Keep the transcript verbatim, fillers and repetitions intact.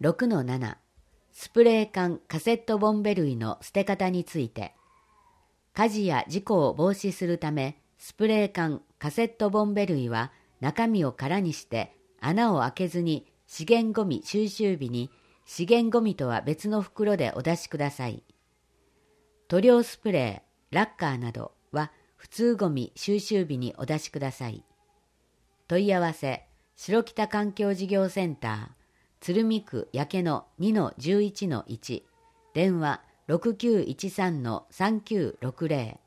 ろくのなな スプレー缶カセットボンベ類の捨て方について、火事や事故を防止するため、スプレー缶カセットボンベ類は中身を空にして穴を開けずに資源ごみ収集日に資源ごみとは別の袋でお出しください。塗料スプレー、ラッカーなどは普通ごみ収集日にお出しください。問い合わせ、白北環境事業センター、鶴見区焼野 にのじゅういちのいち、電話 ろくきゅういちさんのさんきゅうろくぜろ